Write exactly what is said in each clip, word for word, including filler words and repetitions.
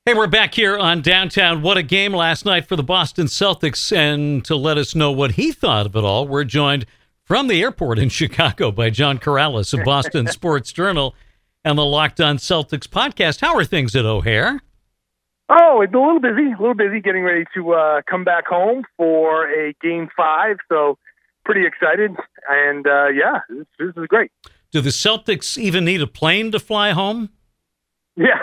Hey, we're back here on Downtown. What a game last night for the Boston Celtics. And to let us know what he thought of it all, we're joined from the airport in Chicago by John Corrales of Boston Sports Journal and the Locked On Celtics podcast. How are things at O'Hare? Oh, it's a little busy, a little busy getting ready to uh, come back home for a game five. So pretty excited. And uh, yeah, this, this is great. Do the Celtics even need a plane to fly home? Yeah,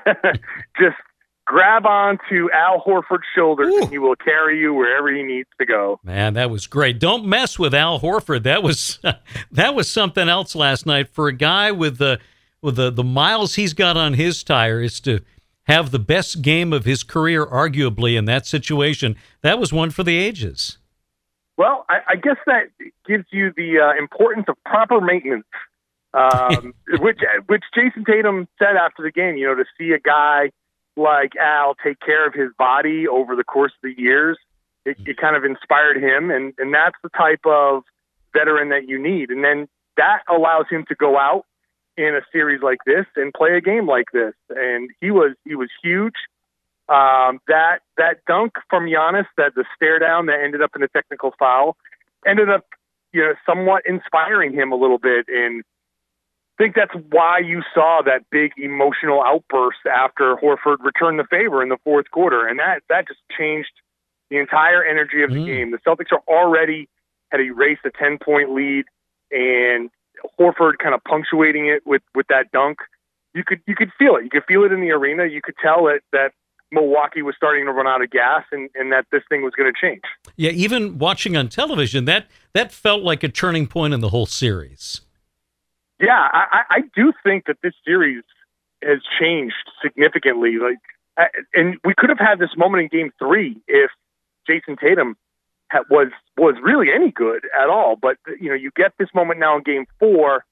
just grab onto Al Horford's shoulders Ooh. and he will carry you wherever he needs to go. Man, that was great. Don't mess with Al Horford. That was that was something else last night for a guy with the with the, the miles he's got on his tires to have the best game of his career, arguably, in that situation. That was one for the ages. Well, I, I guess that gives you the uh, importance of proper maintenance, um, which which Jason Tatum said after the game. You know, to see a guy like Al take care of his body over the course of the years, it, it kind of inspired him, and, and that's the type of veteran that you need. And then that allows him to go out in a series like this and play a game like this. And he was he was huge. Um, that that dunk from Giannis, that the stare down that ended up in a technical foul, ended up you know somewhat inspiring him a little bit. And I think that's why you saw that big emotional outburst after Horford returned the favor in the fourth quarter. And that, that just changed the entire energy of the mm. game. The Celtics are already had erased a ten-point lead, and Horford kind of punctuating it with, with that dunk. You could you could feel it. You could feel it in the arena. You could tell it that Milwaukee was starting to run out of gas and, and that this thing was going to change. Yeah, even watching on television, that that felt like a turning point in the whole series. Yeah, I, I do think that this series has changed significantly. Like, and we could have had this moment in Game Three if Jason Tatum had, was was really any good at all. But you know, you get this moment now in Game Four,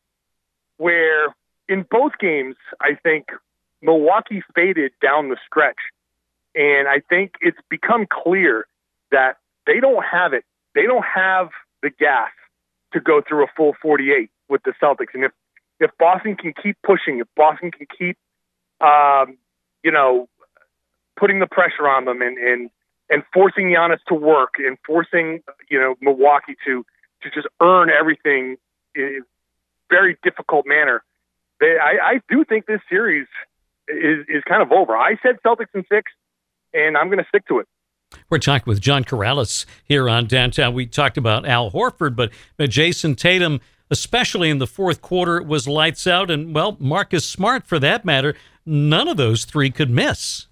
where in both games, I think Milwaukee faded down the stretch, and I think it's become clear that they don't have it. They don't have the gas to go through a full forty-eight with the Celtics. And if, if Boston can keep pushing, if Boston can keep, um, you know, putting the pressure on them and, and, and forcing Giannis to work and forcing, you know, Milwaukee to, to just earn everything in a very difficult manner, they, I, I do think this series is, is kind of over. I said Celtics in six, and I'm going to stick to it. We're talking with John Corrales here on Downtown. We talked about Al Horford, but, but Jason Tatum, especially in the fourth quarter, was lights out. And, well, Marcus Smart, for that matter, none of those three could miss.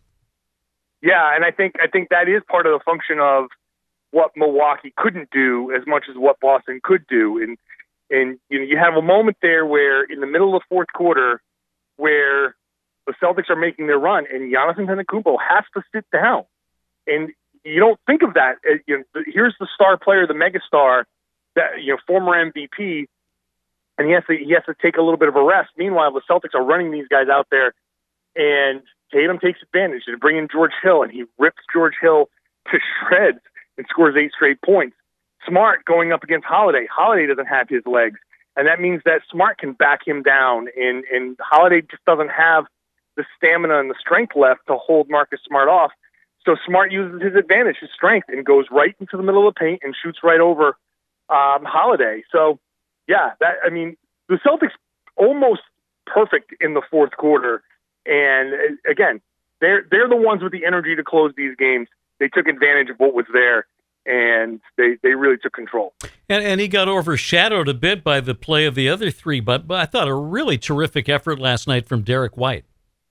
Yeah, and I think I think that is part of the function of what Milwaukee couldn't do as much as what Boston could do. And, and you know, you have a moment there where in the middle of the fourth quarter where the Celtics are making their run and Giannis Antetokounmpo has to sit down. And you don't think of that. You know, here's the star player, the megastar, that you know, former M V P, and he has to he has to take a little bit of a rest. Meanwhile, the Celtics are running these guys out there, and Tatum takes advantage and bring in George Hill, and he rips George Hill to shreds and scores eight straight points. Smart going up against Holiday. Holiday doesn't have his legs, and that means that Smart can back him down, and and Holiday just doesn't have the stamina and the strength left to hold Marcus Smart off. So Smart uses his advantage, his strength, and goes right into the middle of the paint and shoots right over um, Holiday. So, yeah, that I mean, the Celtics almost perfect in the fourth quarter. And again, they're they're the ones with the energy to close these games. They took advantage of what was there, and they, they really took control. And, and he got overshadowed a bit by the play of the other three, but, but I thought a really terrific effort last night from Derek White.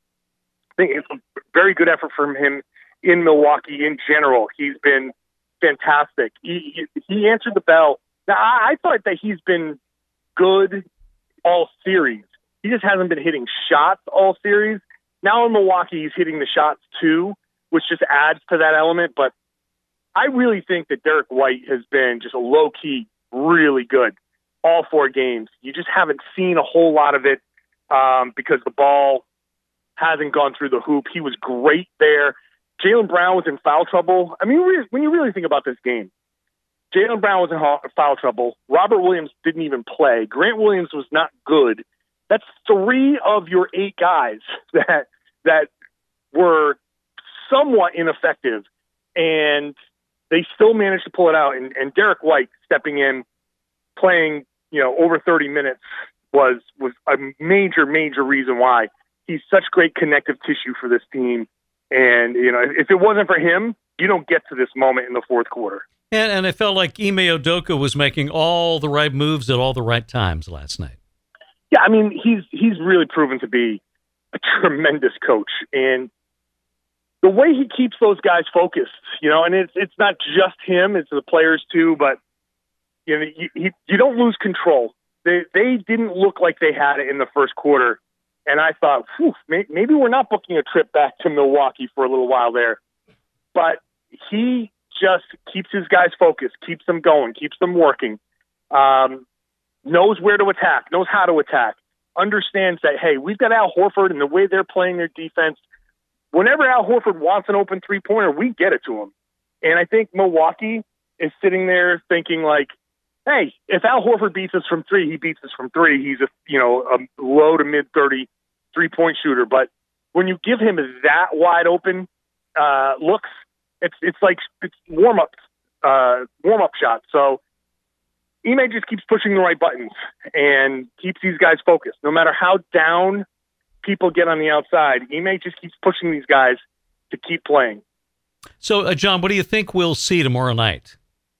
I think it's a very good effort from him in Milwaukee in general. He's been fantastic. He he, he answered the bell. Now, I, I thought that he's been good all series. He just hasn't been hitting shots all series. Now in Milwaukee, he's hitting the shots too, which just adds to that element. But I really think that Derek White has been just a low-key, really good all four games. You just haven't seen a whole lot of it um, because the ball hasn't gone through the hoop. He was great there. Jaylen Brown was in foul trouble. I mean, when you really think about this game, Jaylen Brown was in foul trouble. Robert Williams didn't even play. Grant Williams was not good. That's three of your eight guys that that were somewhat ineffective, and they still managed to pull it out. And, and Derek White stepping in, playing, you know, over thirty minutes was was a major, major reason why. He's such great connective tissue for this team. And, you know, if it wasn't for him, you don't get to this moment in the fourth quarter. And, and I felt like Ime Udoka was making all the right moves at all the right times last night. Yeah, I mean, he's he's really proven to be a tremendous coach. And the way he keeps those guys focused, you know, and it's it's not just him, it's the players too, but, you know, you, you, you don't lose control. They they didn't look like they had it in the first quarter. And I thought, whew, maybe we're not booking a trip back to Milwaukee for a little while there. But he just keeps his guys focused, keeps them going, keeps them working, um, knows where to attack, knows how to attack, understands that, hey, we've got Al Horford and the way they're playing their defense. Whenever Al Horford wants an open three-pointer, we get it to him. And I think Milwaukee is sitting there thinking like, hey, if Al Horford beats us from three, he beats us from three. He's a, you know, a low to mid thirty three-point shooter. But when you give him that wide open uh, looks, it's it's like it's warm-up, uh, warm-up shots. So Ime just keeps pushing the right buttons and keeps these guys focused. No matter how down people get on the outside, Ime just keeps pushing these guys to keep playing. So, uh, John, what do you think we'll see tomorrow night?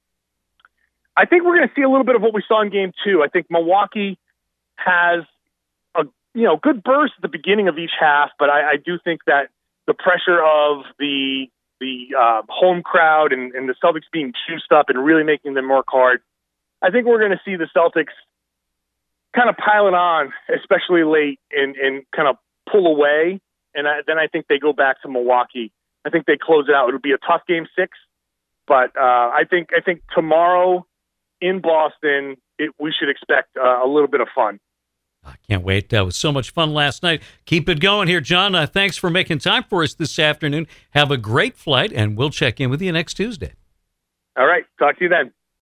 I think we're going to see a little bit of what we saw in game two. I think Milwaukee has a you know good burst at the beginning of each half, but I, I do think that the pressure of the the uh, home crowd and, and the Celtics being juiced up and really making them work hard, I think we're going to see the Celtics kind of pile it on, especially late, and, and kind of pull away. And I, then I think they go back to Milwaukee. I think they close it out. It'll be a tough game six, but uh, I think I think tomorrow in Boston, it, we should expect uh, a little bit of fun. I can't wait. That was so much fun last night. Keep it going here, John. Uh, thanks for making time for us this afternoon. Have a great flight, and we'll check in with you next Tuesday. All right. Talk to you then.